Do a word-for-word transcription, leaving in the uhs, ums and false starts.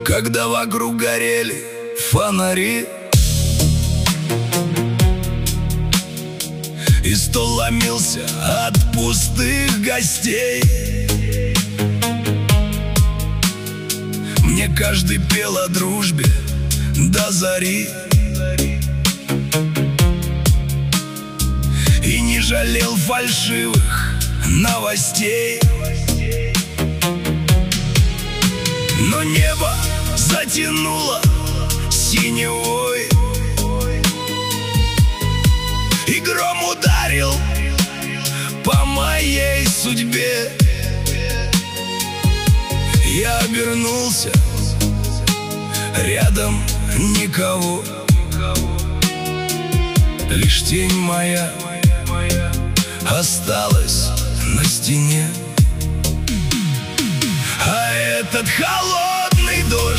Когда вокруг горели фонари и стол ломился от пустых гостей, мне каждый пел о дружбе до зари и не жалел фальшивых новостей. Но небо затянуло синевой, и гром ударил по моей судьбе. Я обернулся, рядом никого, лишь тень моя осталась на стене. А этот холодный дождь